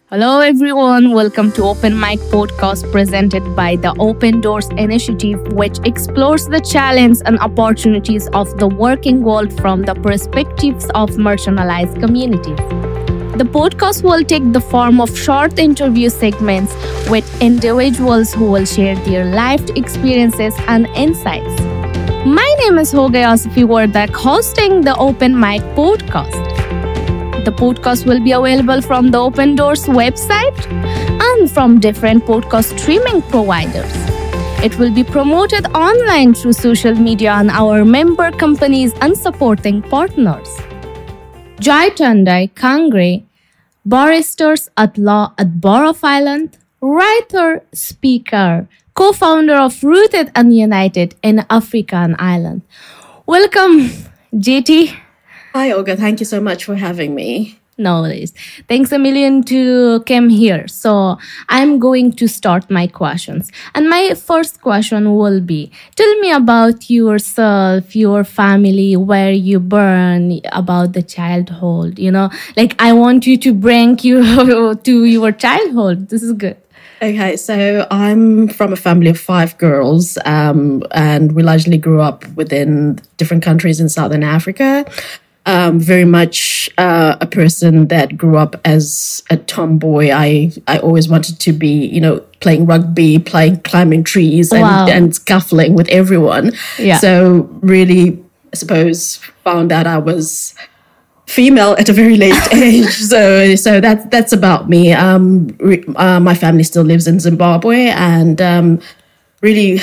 Hello, everyone. Welcome to Open Mic Podcast presented by the Open Doors Initiative, which explores the challenges and opportunities of the working world from the perspectives of marginalized communities. The podcast will take the form of short interview segments with individuals who will share their lived experiences and insights. My name is Hoga Yasifi Wardak, hosting the Open Mic Podcast. The podcast will be available from the Open Doors website and from different podcast streaming providers. It will be promoted online through social media and our member companies and supporting partners. Jai Tandai Kangre, barristers at law at Bar of Ireland, writer, speaker, co-founder of Rooted and United in Africa and Ireland. Welcome, JT. Hi, Olga. Thank you so much for having me. No worries. Thanks a million to come here. So I'm going to start my questions. And my first question will be, tell me about yourself, your family, where you born, about the childhood, I want you to bring you to your childhood. This is good. Okay, so I'm from a family of 5 girls, and we largely grew up within different countries in Southern Africa. Very much a person that grew up as a tomboy. I always wanted to be, playing rugby, climbing trees and scuffling with everyone. Yeah. So really, I suppose, found out I was female at a very late age. So that's about me. My family still lives in Zimbabwe and really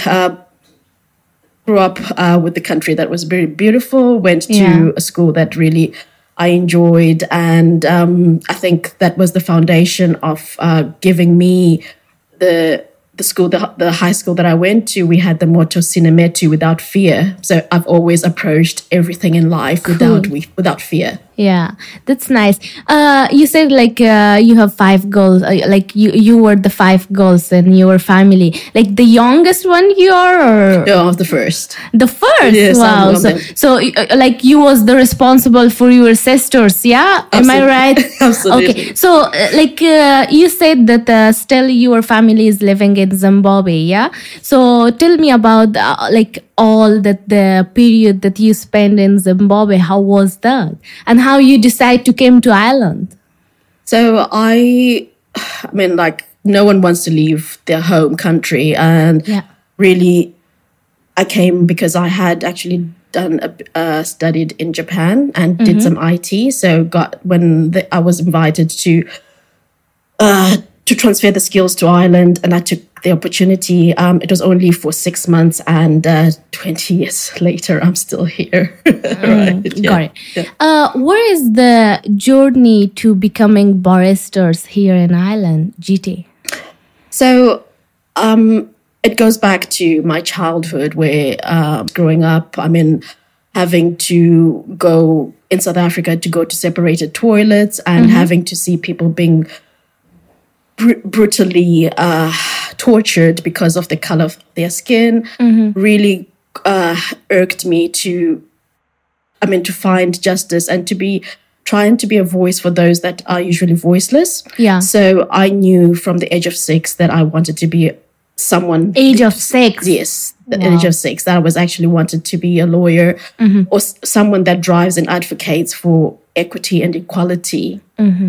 grew up with the country that was very beautiful, went to a school that really I enjoyed. And I think that was the foundation of giving me the school, the high school that I went to. We had the motto Sinemetu, without fear. So I've always approached everything in life without fear. Yeah, that's nice. You said you have 5 girls, you were the 5 girls in your family. Like the youngest one you are? Or? No, I was the first. The first? Yes, wow. So you was the responsible for your sisters, yeah? Absolutely. Am I right? Absolutely. Okay, so you said that still your family is living in Zimbabwe, yeah? So tell me about all that the period that you spent in Zimbabwe. How was that? And how you decide to come to Ireland? So I mean, no one wants to leave their home country. And really, I came because I had actually studied in Japan and did some IT. So I was invited to transfer the skills to Ireland, and I took the opportunity. It was only for 6 months, and 20 years later, I'm still here. Right. Got it. Yeah. Where is the journey to becoming barristers here in Ireland, GT? So it goes back to my childhood where growing up, having to go in South Africa to go to separated toilets and having to see people being brutally tortured because of the color of their skin really irked me to find justice and to be trying to be a voice for those that are usually voiceless. Yeah. So I knew from the age of 6 that I wanted to be someone. Age of 6? Yes, the age of 6. That I was actually wanted to be a lawyer or someone that drives and advocates for equity and equality.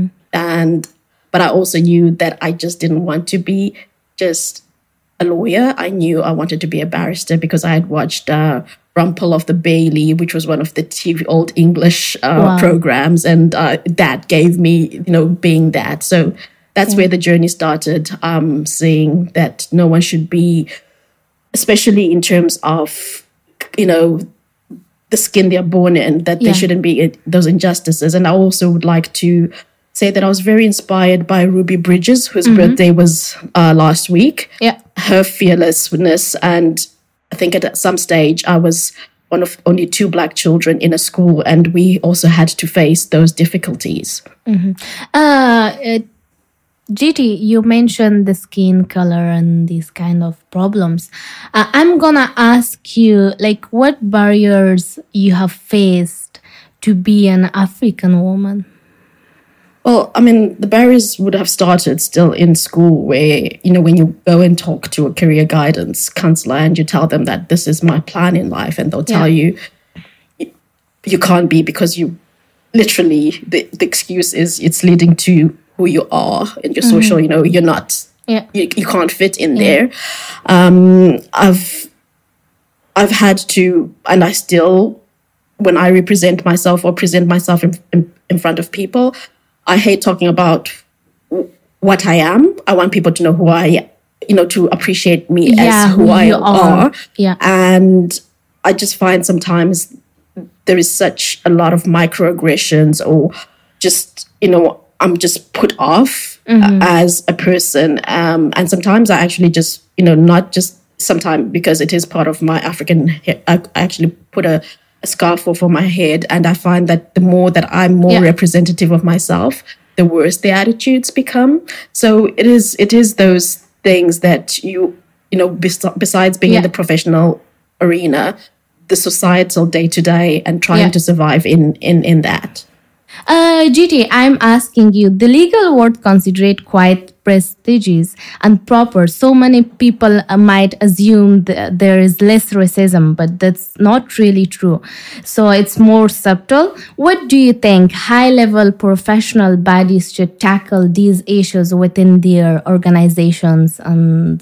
But I also knew that I just didn't want to be just a lawyer. I knew I wanted to be a barrister because I had watched Rumple of the Bailey, which was one of the TV old English programs. And that gave me, being that. So that's where the journey started, seeing that no one should be, especially in terms of, the skin they're born in, that there shouldn't be those injustices. And I also would like to say that I was very inspired by Ruby Bridges, whose birthday was last week. Yeah. Her fearlessness. And I think at some stage I was one of only 2 Black children in a school, and we also had to face those difficulties. GT, you mentioned the skin color and these kind of problems. I'm gonna ask you, what barriers you have faced to be an African woman? Well, I mean, the barriers would have started still in school where, when you go and talk to a career guidance counselor and you tell them that this is my plan in life, and they'll tell you you can't be because you literally, the excuse is it's leading to who you are and your social, you're not, you can't fit in there. I've had to, and I still, when I represent myself or present myself in front of people, I hate talking about what I am. I want people to know who I am, to appreciate me as who I are. Yeah. And I just find sometimes there is such a lot of microaggressions or just, I'm just put off as a person. And sometimes I actually just, not just sometimes because it is part of my African hair, I actually put a scarf over my head, and I find that the more that I'm more representative of myself, the worse the attitudes become. So it is those things that besides being in the professional arena, the societal day-to-day and trying to survive in that. GT, I'm asking you, the legal world considered quite prestigious and proper. So many people might assume that there is less racism, but that's not really true. So it's more subtle. What do you think high-level professional bodies should tackle these issues within their organizations and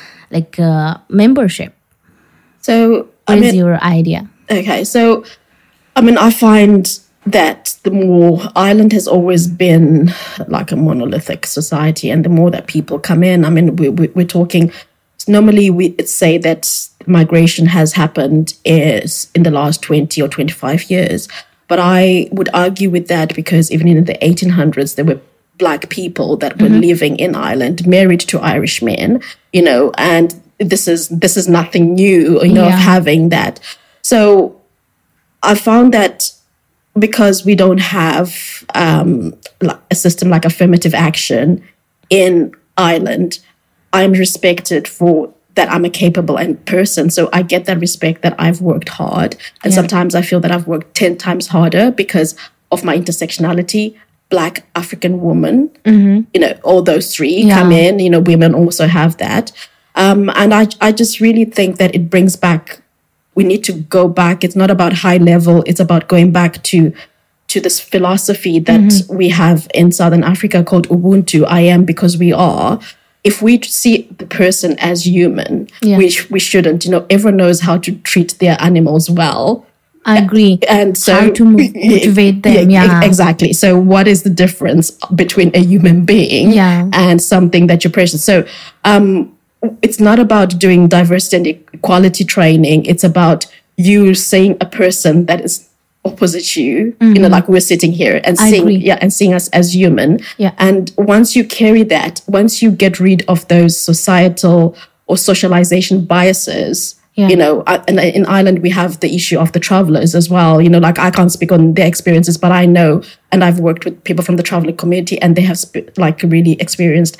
membership? So, what is your idea? Okay, so, I find that the more Ireland has always been like a monolithic society, and the more that people come in, we're talking, normally we say that migration has happened is in the last 20 or 25 years. But I would argue with that because even in the 1800s, there were Black people that were living in Ireland, married to Irish men, and this is nothing new, of having that. So I found that because we don't have a system like affirmative action in Ireland, I'm respected for that I'm a capable person. So I get that respect that I've worked hard. And sometimes I feel that I've worked 10 times harder because of my intersectionality, Black, African woman, all those three come in, women also have that. And I just really think that it brings back, we need to go back. It's not about high level. It's about going back to this philosophy that we have in Southern Africa called Ubuntu, I am because we are. If we see the person as human, which we shouldn't, everyone knows how to treat their animals well. I agree. And so how to motivate them. Exactly. So what is the difference between a human being and something that you're precious? So it's not about doing diversity and equality training. It's about you seeing a person that is opposite you, like we're sitting here and seeing us as human. Yeah. And once you carry that, once you get rid of those societal or socialization biases, and in Ireland, we have the issue of the travelers as well. I can't speak on their experiences, but I know, and I've worked with people from the traveling community, and they have really experienced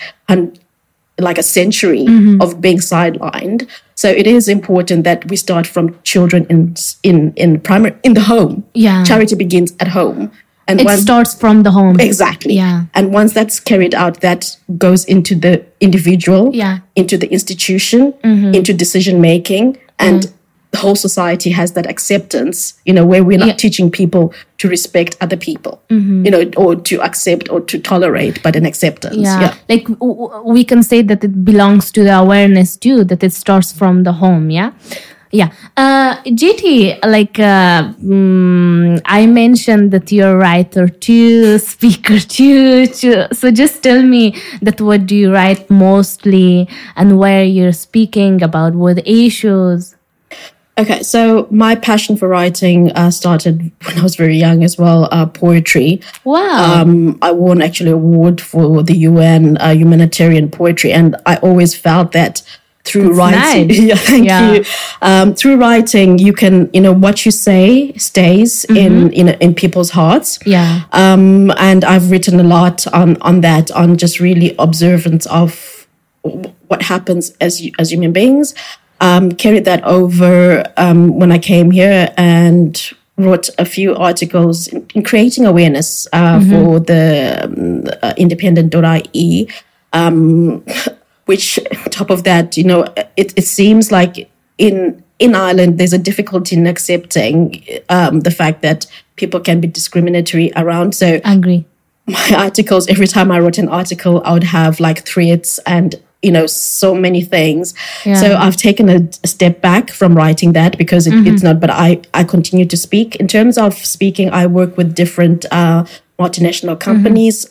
a century of being sidelined. So it is important that we start from children in the home. Yeah. Charity begins at home. And it starts from the home. Exactly. Yeah. And once that's carried out, that goes into the individual, into the institution, into decision making, and the whole society has that acceptance, where we're not teaching people to respect other people, or to accept or to tolerate, but an acceptance. Yeah. Like we can say that it belongs to the awareness too, that it starts from the home. Yeah. Yeah. JT, I mentioned that you're a writer too, speaker too. So just tell me that what do you write mostly and where you're speaking about, what issues? Okay, so my passion for writing started when I was very young as well, poetry. Wow. I won actually an award for the UN humanitarian poetry, and I always felt that through writing. Nice. Thank you. Through writing, you can, what you say stays in people's hearts. Yeah. And I've written a lot on that, on just really observance of what happens as human beings. Carried that over when I came here and wrote a few articles in creating awareness for the independent.ie, which on top of that, it seems like in Ireland, there's a difficulty in accepting the fact that people can be discriminatory around. So agree. My articles, every time I wrote an article, I would have like threads and, so many things. Yeah. So I've taken a step back from writing that because it's not, but I continue to speak. In terms of speaking, I work with different multinational companies.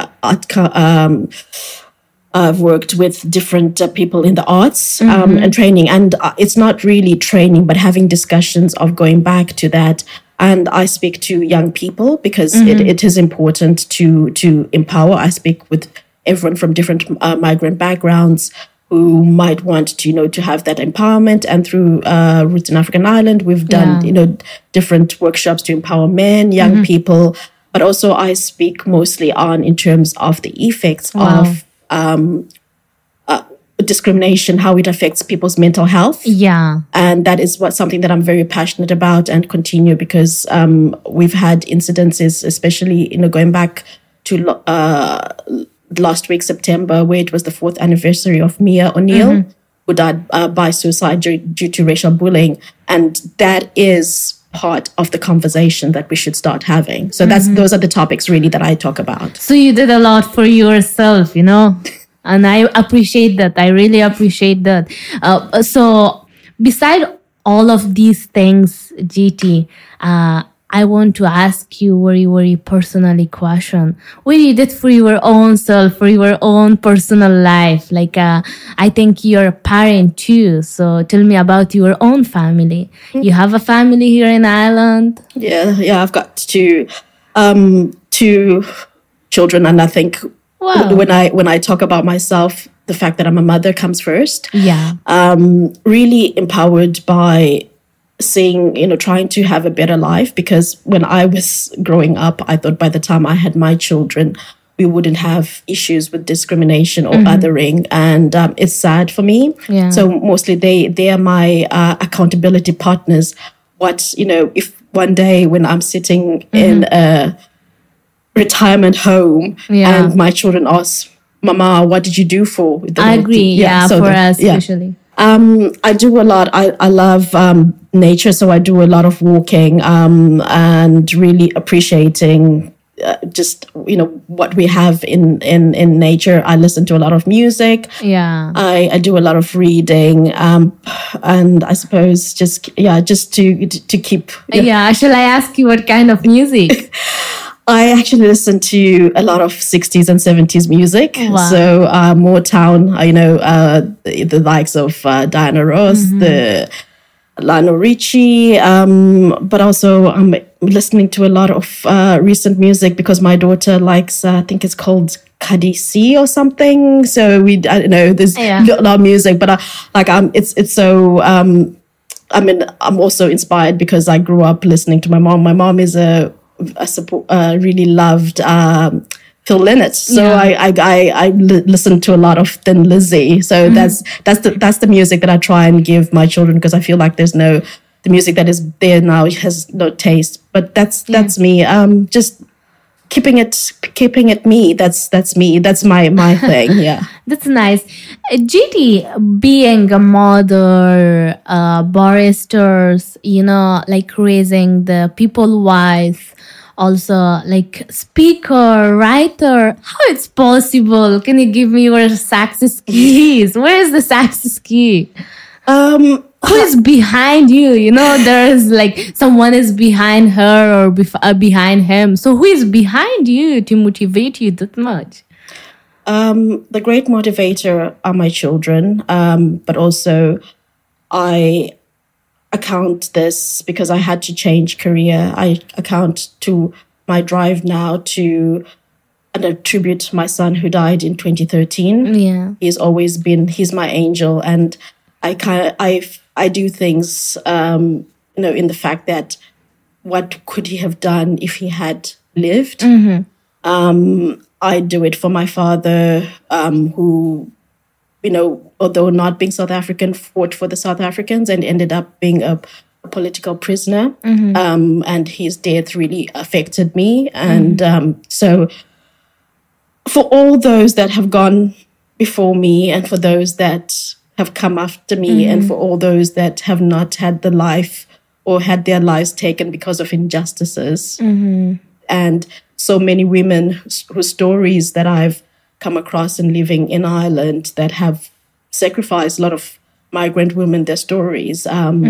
I've worked with different people in the arts and training. And it's not really training, but having discussions of going back to that. And I speak to young people because it is important to empower. I speak with everyone from different migrant backgrounds who might want to have that empowerment. And through Roots in African Ireland, we've done, different workshops to empower men, young people. But also I speak mostly in terms of the effects of discrimination, how it affects people's mental health. Yeah. And that is something that I'm very passionate about and continue because we've had incidences, especially, going back to last week, September, where it was the 4th anniversary of Mia O'Neill, who died by suicide due to racial bullying. And that is part of the conversation that we should start having. So those are the topics really that I talk about. So you did a lot for yourself, and I appreciate that. I really appreciate that. So beside all of these things, GT, I want to ask you very, very personally question. What you did for your own self, for your own personal life? Like, I think you're a parent too. So tell me about your own family. You have a family here in Ireland? Yeah. I've got two children, and I think when I talk about myself, the fact that I'm a mother comes first. Yeah. Really empowered by seeing, trying to have a better life, because when I was growing up, I thought by the time I had my children, we wouldn't have issues with discrimination or othering. And it's sad for me. Yeah. So mostly they are my accountability partners. If one day when I'm sitting in a retirement home and my children ask, Mama, what did you do for the I agree. For us, especially. I do a lot. I love nature, so I do a lot of walking and really appreciating just what we have in nature. I listen to a lot of music. Yeah, I do a lot of reading, and I suppose just to keep. Shall I ask you what kind of music? I actually listen to a lot of 60s and 70s music. Wow. So Motown, the likes of Diana Ross, the Lionel Richie, but also I'm listening to a lot of recent music because my daughter likes, I think it's called Kadisi or something. So I don't know, there's a lot of music, but it's so... I'm also inspired because I grew up listening to my mom. My mom is really loved Phil Lynott, so I listen to a lot of Thin Lizzy. So that's the music that I try and give my children, because I feel like the music that is there now has no taste. But that's me. Just keeping it me. That's me. That's my thing. Yeah. That's nice. GT, being a mother, barristers, like raising the people wise, also like speaker, writer, how it's possible? Can you give me your success keys? Where is the success key? Who is behind you? There's like someone is behind her or behind him. So who is behind you to motivate you that much? The great motivator are my children, but also I account this because I had to change career. I account to my drive now to attribute my son who died in 2013. Yeah, he's my angel, and I do things in the fact that what could he have done if he had lived. I do it for my father, who, although not being South African, fought for the South Africans and ended up being a a political prisoner, and his death really affected me. And so for all those that have gone before me, and for those that have come after me, and for all those that have not had the life or had their lives taken because of injustices, and so many women whose stories that I've come across in living in Ireland that have sacrificed a lot of migrant women, their stories.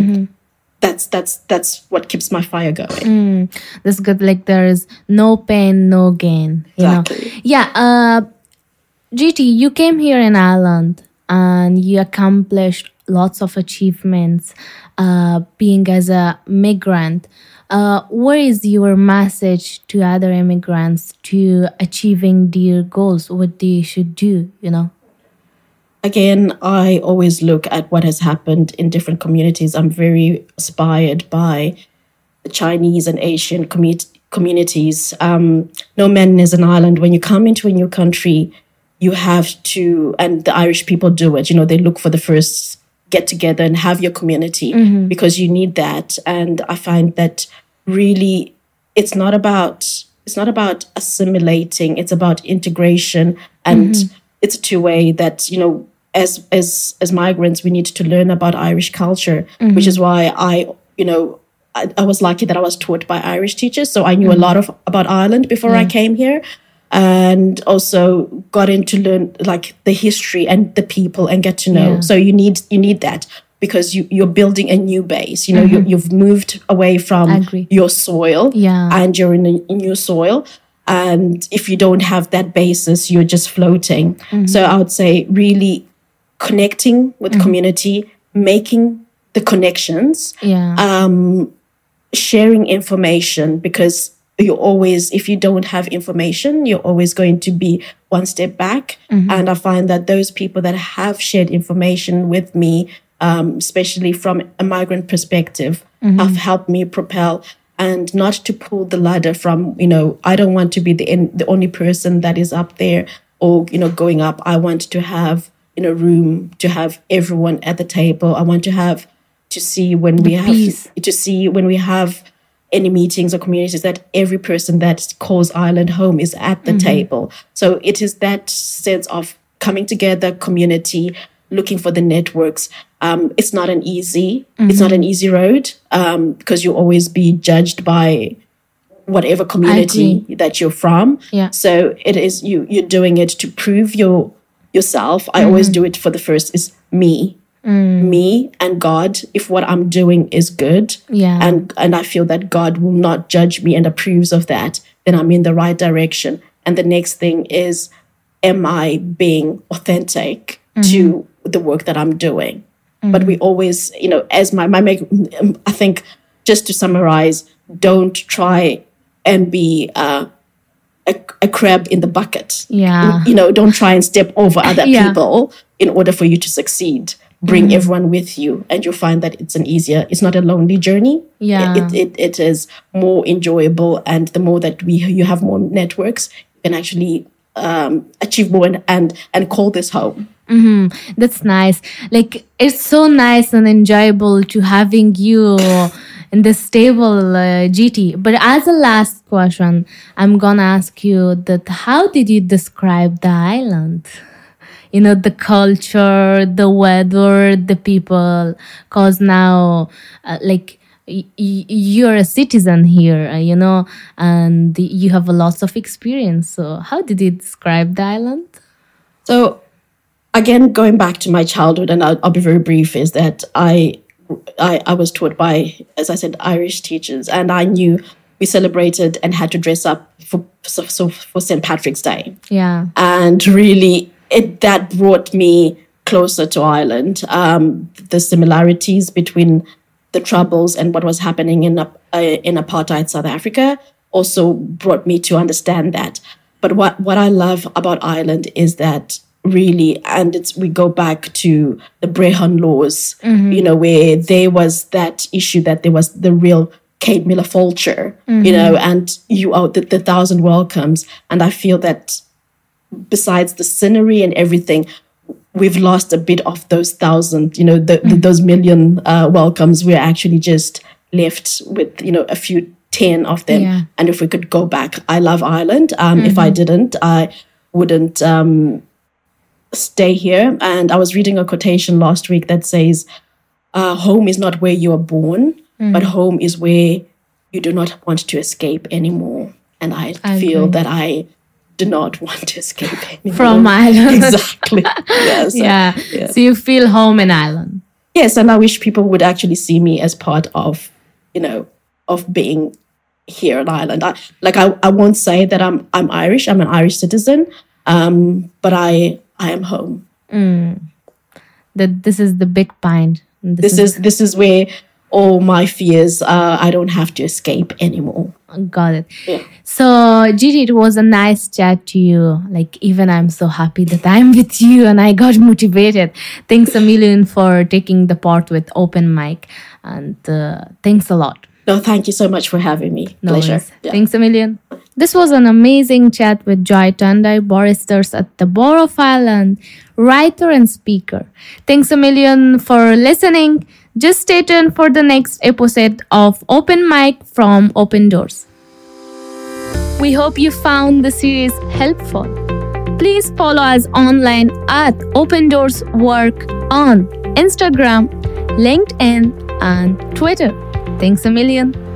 That's what keeps my fire going. That's good. Like there is no pain, no gain. You Exactly. know? Yeah. GT, you came here in Ireland and you accomplished lots of achievements being as a migrant. What is your message to other immigrants to achieving their goals, what they should do, you know? Again, I always look at what has happened in different communities. I'm very inspired by the Chinese and Asian communities. No man is an island. When you come into a new country, you have to, and the Irish people do it, you know, they look for the first get together and have your community because you need that. And I find that really it's not about assimilating, it's about integration, and it's a two-way that, you know, as migrants, we need to learn about Irish culture, which is why I was lucky that I was taught by Irish teachers. So I knew a lot about Ireland before I came here, and also got into learn like the history and the people and get to know. So you need that because you're building a new base. You know, you've moved away from your soil and you're in a new soil. And if you don't have that basis, you're just floating. So I would say really connecting with the community, making the connections, sharing information, because you're always, if you don't have information, you're always going to be one step back. And I find that those people that have shared information with me, especially from a migrant perspective, have helped me propel and not to pull the ladder from, you know, I don't want to be the only person that is up there or, you know, going up. I want to have in a room to have everyone at the table. I want to see when we have any meetings or communities that every person that calls Ireland home is at the table. So it is that sense of coming together, community, looking for the networks. It's not an easy road because you'll always be judged by whatever community that you're from. So it is you're doing it to prove yourself. I always do it for the first is me and God. If what I'm doing is good and I feel that God will not judge me and approves of that, then I'm in the right direction. And the next thing is, am I being authentic to the work that I'm doing? But we always, you know, as I think, just to summarize, don't try and be a crab in the bucket. You know, don't try and step over other people in order for you to succeed. Bring everyone with you, and you'll find that it's not a lonely journey. It is more enjoyable, and the more that you have more networks, you can actually achieve more and call this home. That's nice. Like, it's so nice and enjoyable to having you in this stable GT. But as a last question, I'm gonna ask you that how did you describe the island? You know, the culture, the weather, the people, because now you're a citizen here, you know, and you have a lot of experience. So how did you describe the island? So again, going back to my childhood, and I'll be very brief, is that I was taught by, as I said, Irish teachers, and I knew we celebrated and had to dress up for St. Patrick's Day. And really, that brought me closer to Ireland. The similarities between the Troubles and what was happening in apartheid South Africa also brought me to understand that. But what I love about Ireland is that really, and we go back to the Brehon laws, you know, where there was that issue that there was the real Kate Miller vulture, you know, and you are the 1,000 welcomes. And I feel that besides the scenery and everything, we've lost a bit of those thousand, those million welcomes. We're actually just left with, a few 10 of them. Yeah. And if we could go back, I love Ireland. If I didn't, I wouldn't stay here. And I was reading a quotation last week that says, home is not where you are born, but home is where you do not want to escape anymore. And I feel that I do not want to escape anymore. From Ireland. Exactly. Yes. Yeah. So you feel home in Ireland. Yes, and I wish people would actually see me as part of, of being here in Ireland. I won't say that I'm Irish. I'm an Irish citizen, but I am home. That this is the big point. This is where all my fears. I don't have to escape anymore. Got it. Yeah. So, Gigi, it was a nice chat to you. Even I'm so happy that I'm with you and I got motivated. Thanks a million for taking the part with Open Mic. And thanks a lot. No, thank you so much for having me. No Pleasure. Yeah. Thanks a million. This was an amazing chat with Joy Tandai, barristers at the Bar of Ireland, writer and speaker. Thanks a million for listening. Just stay tuned for the next episode of Open Mic from Open Doors. We hope you found the series helpful. Please follow us online at Open Doors Work on Instagram, LinkedIn, and Twitter. Thanks a million.